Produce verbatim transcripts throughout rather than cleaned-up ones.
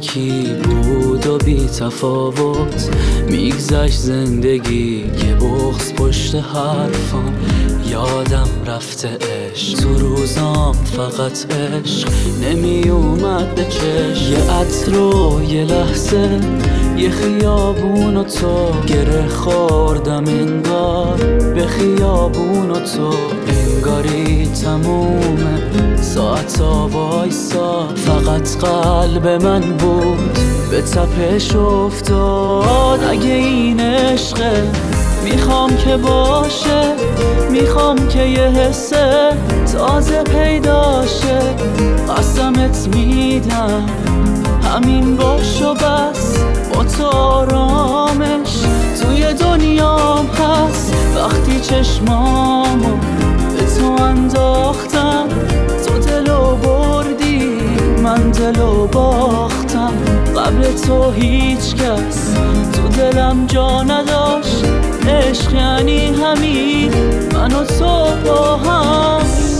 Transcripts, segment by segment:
یکی بود و بی تفاوت، میگذشت زندگی یه بغض پشت حرفام. یادم رفته عشق تو روزام فقط عشق نمی اومد به چشم. یه عطر و یه لحظه یه خیابون و تو گره خوردم انگار به خیابون و تو. انگاری تمومه ساعتا وایسا، فقط قلب من بود به تپش افتاد. اگه این عشقه میخوام که باشه، میخوام که یه حسه تازه پیداشه. قسمت میدم همین باش و بس، با تو آرامش توی دنیام هست. وقتی چشمامو به تو انداختم، تو دلو بردی من دلو باختم. قبل تو هیچ کس تو دلم جا نداشت. عشق یعنی همین من و تو با هم.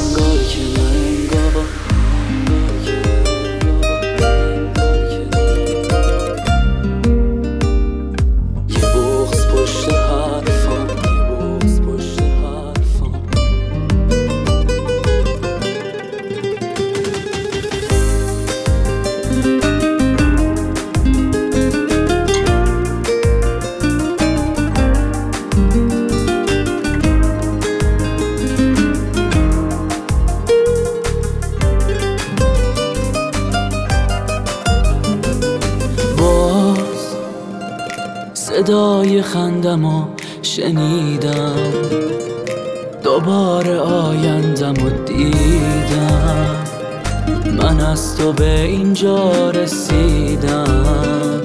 صدای خندمو شنیدم، دوباره آیندمو دیدم. من از تو به اینجا رسیدم.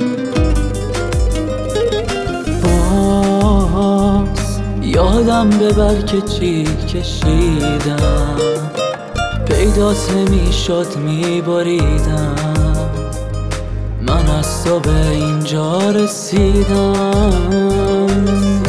باز یادم ببر که چی کشیدم، پیدات نمیشد میبریدم. من از تو به اینجا رسیدم.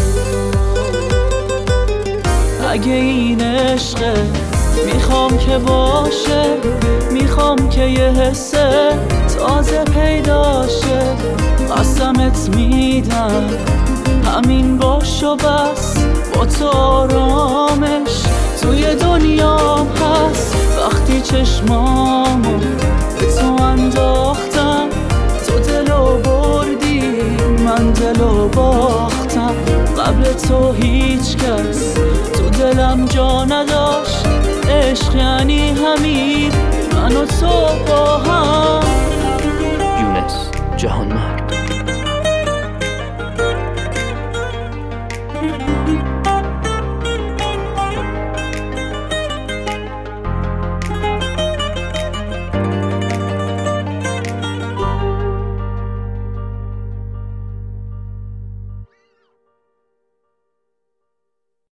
اگه این عشقه میخوام که باشه، میخوام که یه حسه تازه پیداشه. قسمت میدم همین باش و بس، با تو آرامش توی دنیام هست. وقتی چشمامو به تو انداختم، تو دلو بردی من دلو باختم. قبل تو هیچ کس تو دلم جا نداشت. عشق یعنی همین من و تو با هم.